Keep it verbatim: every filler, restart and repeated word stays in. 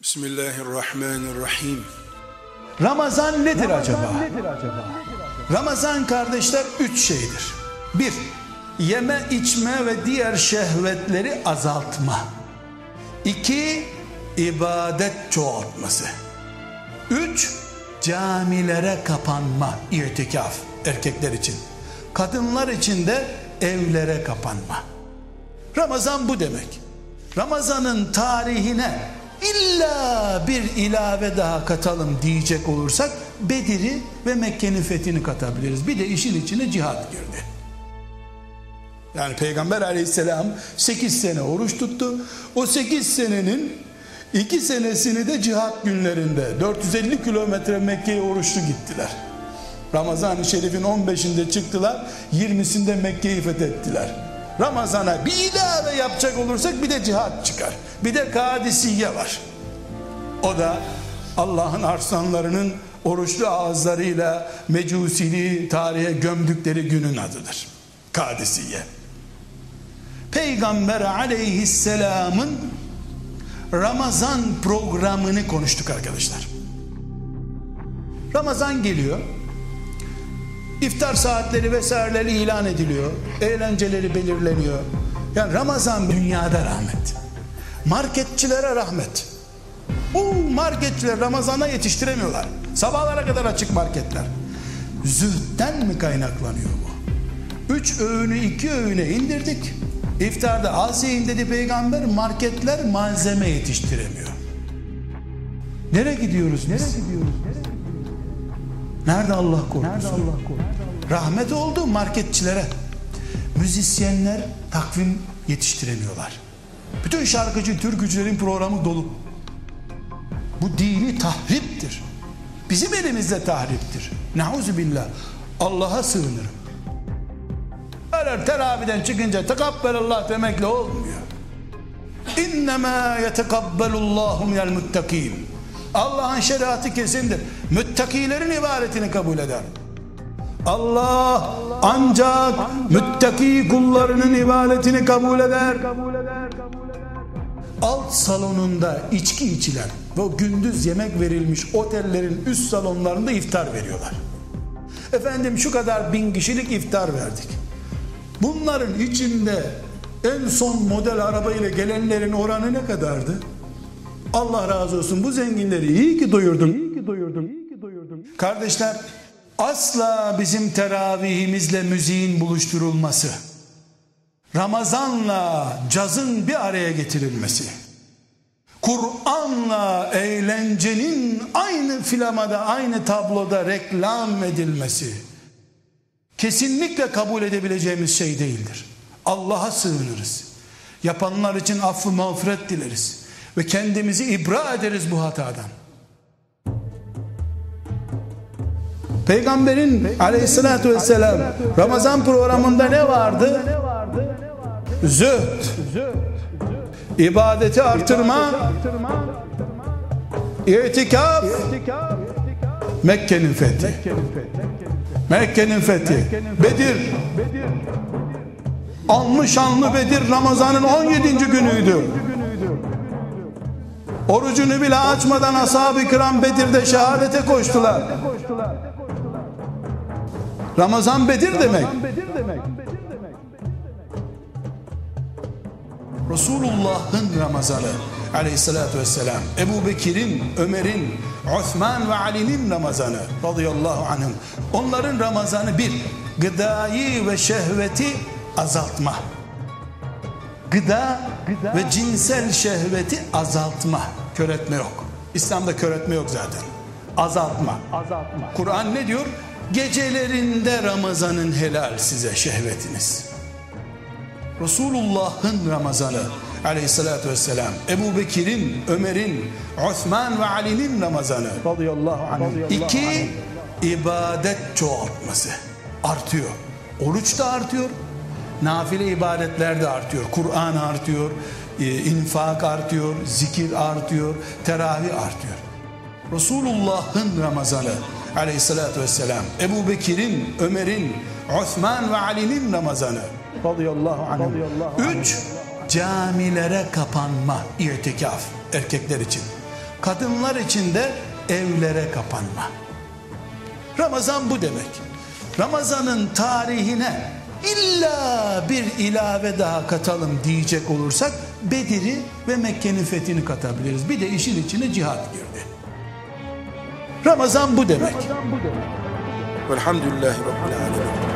Bismillahirrahmanirrahim. Ramazan nedir acaba? Ramazan kardeşler üç şeydir. Bir, yeme içme ve diğer şehvetleri azaltma. İki, ibadet çoğaltması. Üç, camilere kapanma, itikaf erkekler için. Kadınlar için de evlere kapanma. Ramazan bu demek. Ramazan'ın tarihine illa bir ilave daha katalım diyecek olursak Bedir'i ve Mekke'nin fethini katabiliriz. Bir de işin içine cihat girdi. Yani Peygamber aleyhisselam sekiz sene oruç tuttu. O sekiz senenin iki senesini de cihat günlerinde dört yüz elli kilometre Mekke'ye oruçlu gittiler. Ramazan-ı Şerif'in on beşinde çıktılar, yirmisinde Mekke'yi fethettiler. Ramazan'a bir ilave yapacak olursak bir de cihat çıkar. Bir de Kadisiye var. O da Allah'ın arslanlarının oruçlu ağızlarıyla mecusiliği tarihe gömdükleri günün adıdır. Kadisiye. Peygamber aleyhisselamın Ramazan programını konuştuk arkadaşlar. Ramazan geliyor. İftar saatleri vesaireleri ilan ediliyor. Eğlenceleri belirleniyor. Yani Ramazan dünyada rahmet. Marketçilere rahmet. Bu marketçiler Ramazan'a yetiştiremiyorlar. Sabahlara kadar açık marketler. Zühtten mi kaynaklanıyor bu? Üç öğünü iki öğüne indirdik. İftarda az yiyin dedi Peygamber. Marketler malzeme yetiştiremiyor. Nereye gidiyoruz biz? Nereye gidiyoruz? Nerede Allah korkusu? Nerede Allah korkusu? Rahmet oldu marketçilere. Müzisyenler takvim yetiştiremiyorlar. Bütün şarkıcı, türkücülerin programı dolu. Bu dini tahriptir. Bizim elimizde tahriptir. Nauzubillah. Allah'a sığınırım. Öyle teraviden çıkınca tekabbelallah demekle olmuyor. İnnemâ yetekabbelullâhu minel muttakîn. Allah'ın şeriatı kesindir. Müttakilerin ibadetini kabul eder. Allah ancak müttaki kullarının ibadetini kabul eder. Alt salonunda içki içilen ve gündüz yemek verilmiş otellerin üst salonlarında iftar veriyorlar. Efendim şu kadar bin kişilik iftar verdik. Bunların içinde en son model arabayla gelenlerin oranı ne kadardı? Allah razı olsun, bu zenginleri iyi ki doyurdun. İyi ki doyurdun. İyi ki doyurdun. Kardeşler, asla bizim teravihimizle müziğin buluşturulması, Ramazanla cazın bir araya getirilmesi, Kur'an'la eğlencenin aynı filamada, aynı tabloda reklam edilmesi kesinlikle kabul edebileceğimiz şey değildir. Allah'a sığınırız. Yapanlar için affı mağfiret dileriz. Ve kendimizi ibra ederiz bu hatadan. Peygamberin aleyhissalatü vesselam Ramazan programında ne vardı? Zühd, ibadeti artırma, itikaf, Mekke'nin fethi. Mekke'nin fethi. Bedir. Anlı şanlı Bedir Ramazan'ın on yedinci günüydü. Orucunu bile açmadan ashab-ı kiram Bedir'de şehadete koştular. Ramazan Bedir demek. Resulullah'ın Ramazanı aleyhissalatü vesselam, Ebu Bekir'in, Ömer'in, Osman ve Ali'nin Ramazanı radıyallahu anhum. Onların Ramazanı bir, gıdayı ve şehveti azaltma. Gıda, Gıda ve cinsel şehveti azaltma. Köretme yok. İslam'da köretme yok zaten. Azaltma. Azaltma. Kur'an ne diyor? Gecelerinde Ramazan'ın helal size şehvetiniz. Resulullah'ın Ramazanı aleyhissalatü vesselam, Ebu Bekir'in, Ömer'in, Osman ve Ali'nin Ramazanı radıyallahu anh. İki, ibadet çoğaltması. Artıyor. Oruç da artıyor. Nafile ibadetler de artıyor. Kur'an artıyor, infak artıyor, zikir artıyor, teravih artıyor. Resulullah'ın Ramazanı aleyhissalatü vesselam, Ebu Bekir'in, Ömer'in, Osman ve Ali'nin Ramazanı radıyallahu anh. Üç, camilere kapanma, itikaf erkekler için. Kadınlar için de evlere kapanma. Ramazan bu demek. Ramazan'ın tarihine illa bir ilave daha katalım diyecek olursak Bedir'i ve Mekke'nin fethini katabiliriz. Bir de işin içine cihat girdi. Ramazan bu demek. Velhamdülillahi Rabbil alemin.